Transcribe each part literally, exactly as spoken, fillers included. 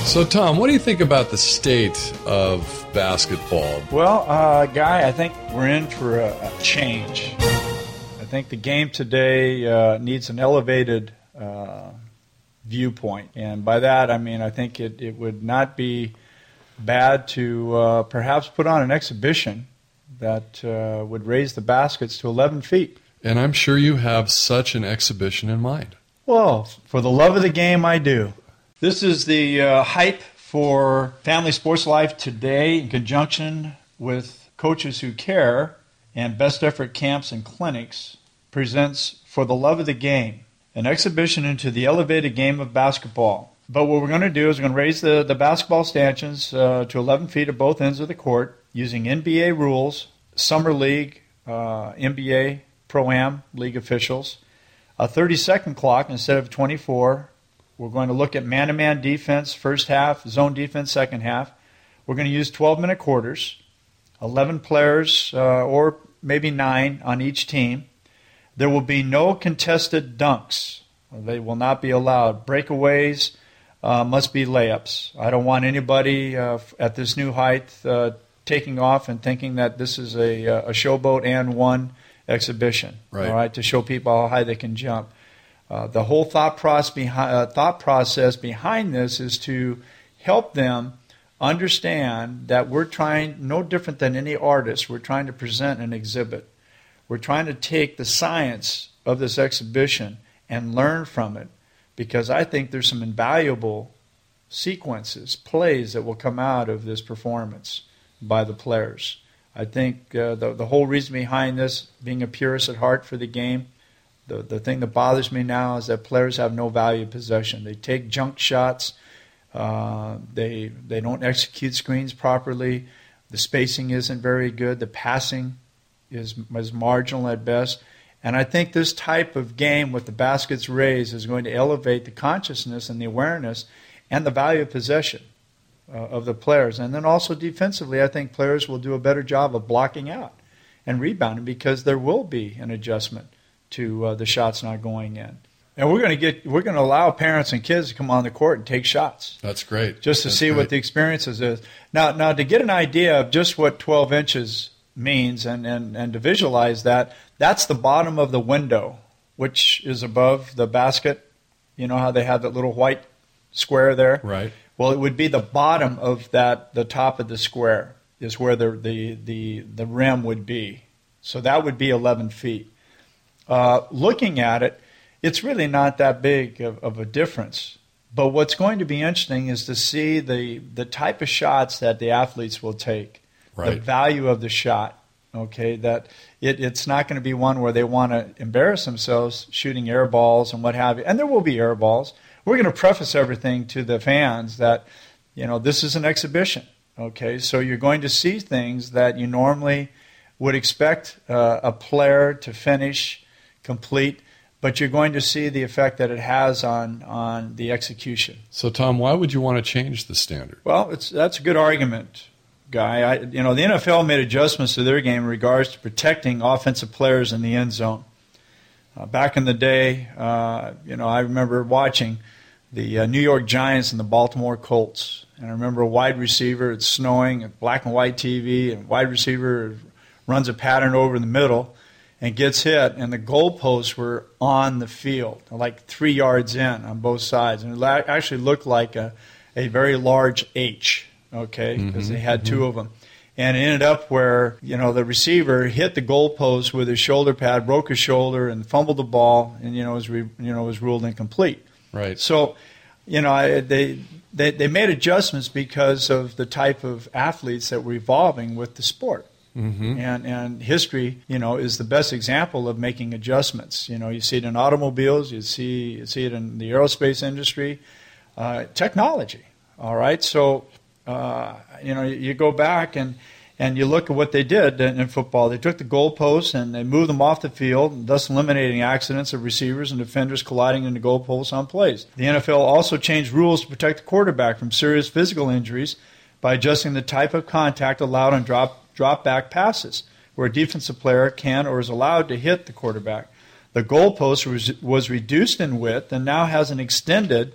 So, Tom, what do you think about the state of basketball? Well, uh, Guy, I think we're in for a, a change. I think the game today uh, needs an elevated uh, viewpoint. And by that, I mean I think it, it would not be bad to uh, perhaps put on an exhibition that uh, would raise the baskets to eleven feet. And I'm sure you have such an exhibition in mind. Well, for the love of the game, I do. This is the uh, hype for Family Sports Life today in conjunction with Coaches Who Care and Best Effort Camps and Clinics presents For the Love of the Game, an exhibition into the elevated game of basketball. But what we're going to do is we're going to raise the, the basketball stanchions uh, to eleven feet at both ends of the court using N B A rules, Summer League, uh, N B A, Pro-Am League officials, a thirty-second clock instead of twenty-four. We're going to look at man-to-man defense first half, zone defense second half. We're going to use twelve-minute quarters, eleven players uh, or maybe nine on each team. There will be no contested dunks. They will not be allowed. Breakaways uh, must be layups. I don't want anybody uh, at this new height uh, taking off and thinking that this is a, a showboat and one exhibition, right. All right, to show people how high they can jump. Uh, the whole thought process, behind, uh, thought process behind this is to help them understand that we're trying, no different than any artist, we're trying to present an exhibit. We're trying to take the science of this exhibition and learn from it, because I think there's some invaluable sequences, plays that will come out of this performance by the players. I think uh, the, the whole reason behind this, being a purist at heart for the game, The the thing that bothers me now is that players have no value possession. They take junk shots. Uh, they they don't execute screens properly. The spacing isn't very good. The passing is is marginal at best. And I think this type of game with the baskets raised is going to elevate the consciousness and the awareness and the value of possession uh, of the players. And then also defensively, I think players will do a better job of blocking out and rebounding, because there will be an adjustment to uh, the shots not going in. And we're going to get we're going to allow parents and kids to come on the court and take shots. That's great. Just to That's see great. what the experiences is. Now now to get an idea of just what twelve inches means and, and, and to visualize that, that's the bottom of the window, which is above the basket. You know how they have that little white square there? Right. Well, it would be the bottom of that, the top of the square is where the the, the, the rim would be. So that would be eleven feet. Uh, looking at it, it's really not that big of, of a difference. But what's going to be interesting is to see the, the type of shots that the athletes will take, right. the value of the shot, okay, that it, it's not going to be one where they want to embarrass themselves shooting air balls and what have you. And there will be air balls. We're going to preface everything to the fans that, you know, this is an exhibition, okay? So you're going to see things that you normally would expect uh, a player to finish complete, but you're going to see the effect that it has on, on the execution. So, Tom, why would you want to change the standard? Well, it's that's a good argument, Guy. I, you know, the N F L made adjustments to their game in regards to protecting offensive players in the end zone. Uh, back in the day, uh, you know, I remember watching the uh, New York Giants and the Baltimore Colts, and I remember a wide receiver, it's snowing, black and white T V, and wide receiver runs a pattern over the middle and gets hit, and the goalposts were on the field, like three yards in on both sides. And it actually looked like a, a very large H, okay, because mm-hmm, they had mm-hmm. two of them. And it ended up where, you know, the receiver hit the goalpost with his shoulder pad, broke his shoulder, and fumbled the ball, and, you know, was, re, you know, was ruled incomplete. Right. So, you know, I, they, they, they made adjustments because of the type of athletes that were evolving with the sport. Mm-hmm. And and history, you know, is the best example of making adjustments. You know, you see it in automobiles, you see you see it in the aerospace industry, uh, technology. All right, so uh, you know, you go back and and you look at what they did in, in football. They took the goalposts and they moved them off the field, thus eliminating accidents of receivers and defenders colliding into goalposts on plays. The N F L also changed rules to protect the quarterback from serious physical injuries by adjusting the type of contact allowed on drop. drop back passes, where a defensive player can or is allowed to hit the quarterback. The goalpost was, was reduced in width and now has an extended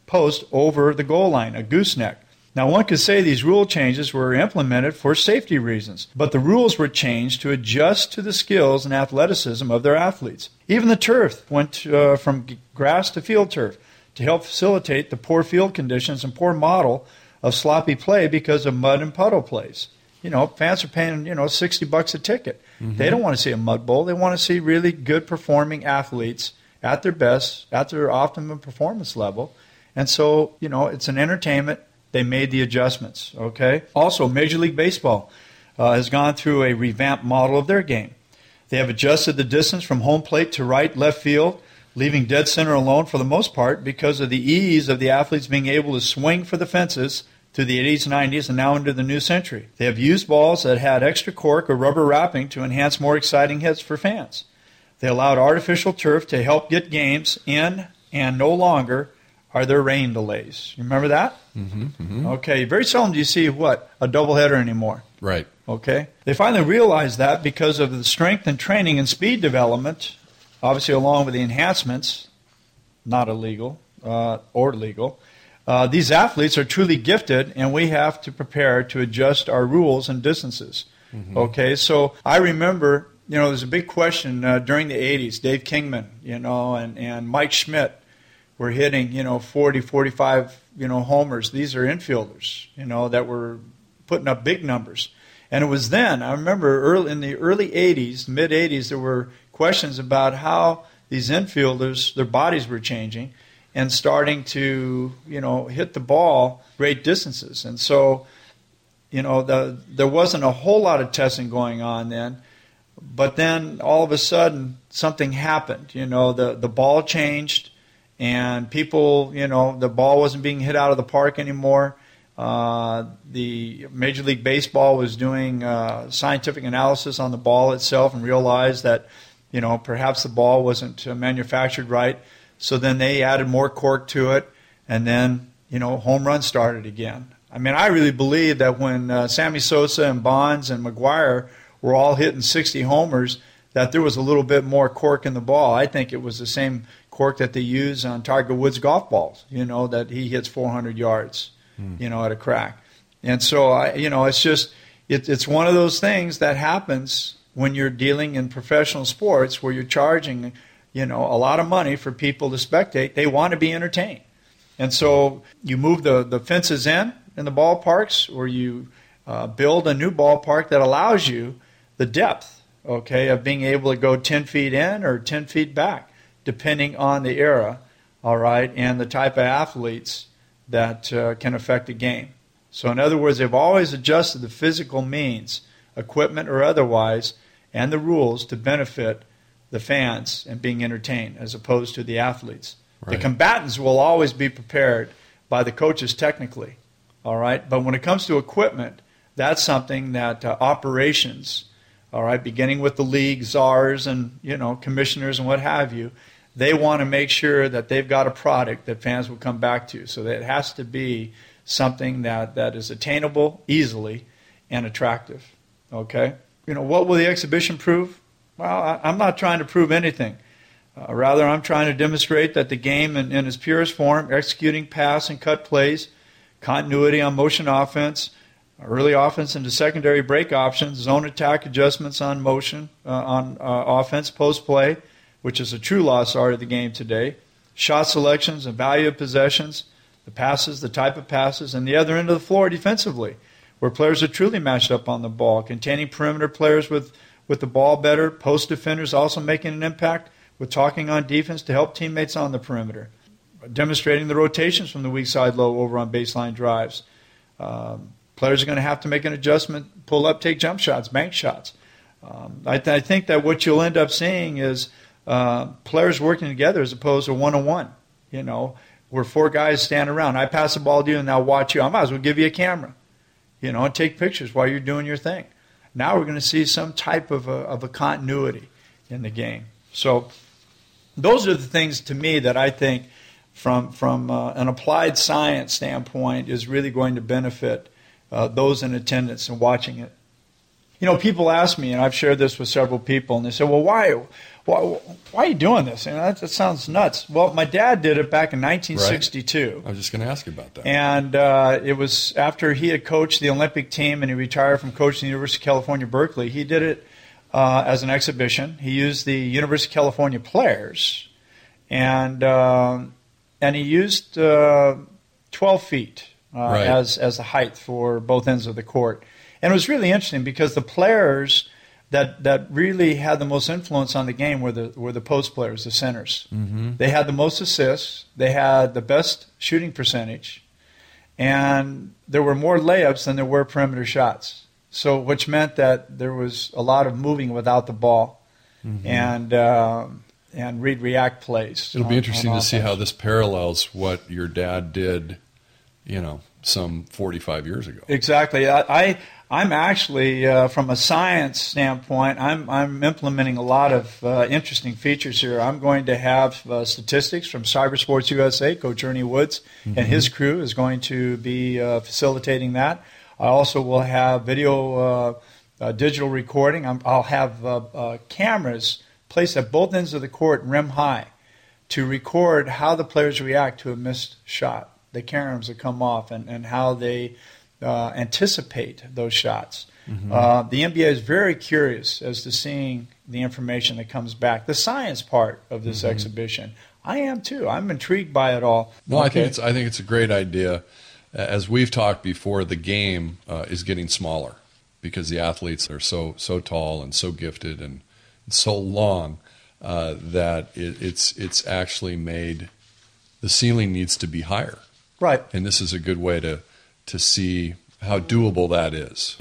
post over the goal line, a gooseneck. Now, one could say these rule changes were implemented for safety reasons, but the rules were changed to adjust to the skills and athleticism of their athletes. Even the turf went uh, from grass to field turf to help facilitate the poor field conditions and poor model of sloppy play because of mud and puddle plays. You know, fans are paying, you know, sixty bucks a ticket. Mm-hmm. They don't want to see a mud bowl. They want to see really good performing athletes at their best, at their optimum performance level. And so, you know, it's an entertainment. They made the adjustments, okay? Also, Major League Baseball uh, has gone through a revamped model of their game. They have adjusted the distance from home plate to right, left field, leaving dead center alone for the most part because of the ease of the athletes being able to swing for the fences through the eighties, nineties, and now into the new century. They have used balls that had extra cork or rubber wrapping to enhance more exciting hits for fans. They allowed artificial turf to help get games in, and no longer are there rain delays. You remember that? Mm-hmm, mm-hmm. Okay, very seldom do you see, what, a doubleheader anymore. Right. Okay. They finally realized that because of the strength and training and speed development, obviously along with the enhancements, not illegal uh, or legal, uh, these athletes are truly gifted, and we have to prepare to adjust our rules and distances. Mm-hmm. Okay, so I remember, you know, there's a big question uh, during the eighties. Dave Kingman, you know, and, and Mike Schmidt were hitting, you know, forty, forty-five, you know, homers. These are infielders, you know, that were putting up big numbers. And it was then, I remember early, in the early eighties, mid-eighties, there were questions about how these infielders, their bodies were changing and starting to, you know, hit the ball great distances. And so, you know, the, there wasn't a whole lot of testing going on then. But then all of a sudden something happened. You know, the, the ball changed. And people, you know, the ball wasn't being hit out of the park anymore. Uh, the Major League Baseball was doing uh, scientific analysis on the ball itself and realized that, you know, perhaps the ball wasn't uh, manufactured right. So then they added more cork to it, and then, you know, home runs started again. I mean, I really believe that when uh, Sammy Sosa and Bonds and McGwire were all hitting sixty homers, that there was a little bit more cork in the ball. I think it was the same cork that they use on Tiger Woods golf balls, you know, that he hits four hundred yards, mm. you know, at a crack. And so, I, you know, it's just, it, it's one of those things that happens when you're dealing in professional sports where you're charging, you know, a lot of money for people to spectate. They want to be entertained. And so you move the, the fences in in the ballparks, or you uh, build a new ballpark that allows you the depth, okay, of being able to go ten feet in or ten feet back, depending on the era, all right, and the type of athletes that uh, can affect the game. So in other words, they've always adjusted the physical means, equipment or otherwise, and the rules to benefit the fans and being entertained as opposed to the athletes. Right. The combatants will always be prepared by the coaches technically, all right, but when it comes to equipment, that's something that uh, operations, all right, beginning with the league czars and, you know, commissioners and what have you, they want to make sure that they've got a product that fans will come back to. So that it has to be something that, that is attainable easily and attractive, okay? You know, what will the exhibition prove? Well, I, I'm not trying to prove anything. Uh, rather, I'm trying to demonstrate that the game in, in its purest form, executing pass and cut plays, continuity on motion offense, early offense into secondary break options, zone attack adjustments on motion, uh, on uh, offense, post play, which is a true lost art of the game today, shot selections and value of possessions, the passes, the type of passes, and the other end of the floor defensively, where players are truly matched up on the ball, containing perimeter players with, with the ball better, post defenders also making an impact with talking on defense to help teammates on the perimeter, demonstrating the rotations from the weak side low over on baseline drives. Um, players are going to have to make an adjustment, pull up, take jump shots, bank shots. Um, I, th- I think that what you'll end up seeing is uh, players working together as opposed to one-on-one, you know, where four guys stand around. I pass the ball to you and now watch you. I might as well give you a camera, you know, and take pictures while you're doing your thing. Now we're going to see some type of a, of a continuity in the game. So those are the things to me that I think from, from uh, an applied science standpoint is really going to benefit uh, those in attendance and watching it. You know, people ask me, and I've shared this with several people, and they say, well, why why, why are you doing this? And that, that sounds nuts. Well, my dad did it back in nineteen sixty-two. Right. I was just going to ask you about that. And uh, it was after he had coached the Olympic team and he retired from coaching the University of California, Berkeley. He did it uh, as an exhibition. He used the University of California players, and, uh, and he used uh, twelve feet uh, right. as, as the height for both ends of the court. And it was really interesting because the players that that really had the most influence on the game were the were the post players, the centers. Mm-hmm. They had the most assists. They had the best shooting percentage, and there were more layups than there were perimeter shots. So, which meant that there was a lot of moving without the ball, mm-hmm. and uh, and read react plays. It'll on, be interesting to see offense. how this parallels what your dad did, you know, some forty-five years ago. Exactly. I, I I'm actually, uh, from a science standpoint, I'm I'm implementing a lot of uh, interesting features here. I'm going to have uh, statistics from Cybersports U S A. Coach Ernie Woods mm-hmm. and his crew is going to be uh, facilitating that. I also will have video, uh, uh, digital recording. I'm, I'll have uh, uh, cameras placed at both ends of the court, rim high, to record how the players react to a missed shot, the cameras that come off, and, and how they uh, anticipate those shots. Mm-hmm. Uh, the N B A is very curious as to seeing the information that comes back, the science part of this mm-hmm. exhibition. I am too. I'm intrigued by it all. No, okay. I think it's I think it's a great idea. As we've talked before, the game uh, is getting smaller because the athletes are so so tall and so gifted and so long uh, that it, it's it's actually made the ceiling needs to be higher. Right. And this is a good way to to see how doable that is.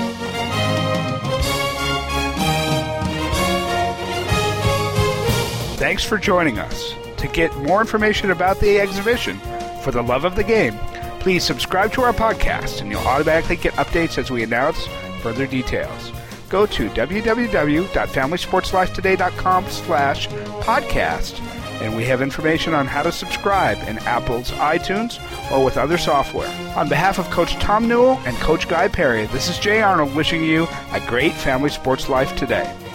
Thanks for joining us. To get more information about the exhibition, For the Love of the Game, please subscribe to our podcast and you'll automatically get updates as we announce further details. Go to www.familysportslifetoday.com slash podcast, and we have information on how to subscribe in Apple's iTunes or with other software. On behalf of Coach Tom Newell and Coach Guy Perry, this is Jay Arnold wishing you a great family sports life today.